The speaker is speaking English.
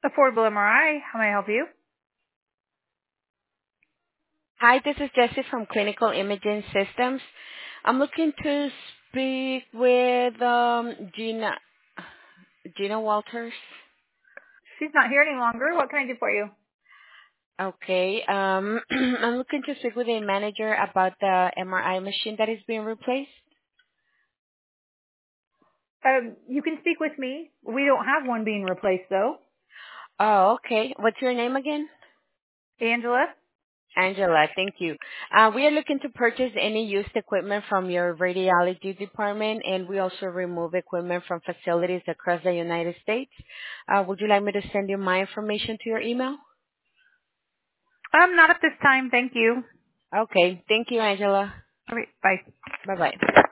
Affordable MRI, how may I help you? Hi, this is Jessie from Clinical Imaging Systems. I'm looking to speak with Gina Walters. She's not here any longer. What can I do for you? Okay. I'm looking to speak with a manager about the MRI machine that is being replaced. You can speak with me. We don't have one being replaced, though. Oh, okay. What's your name again? Angela? Angela, thank you. We are looking to purchase any used equipment from your radiology department, and we also remove equipment from facilities across the United States. Would you like me to send you my information to your email? Not at this time, thank you. Okay. Thank you, Angela. All right, bye. Bye-bye.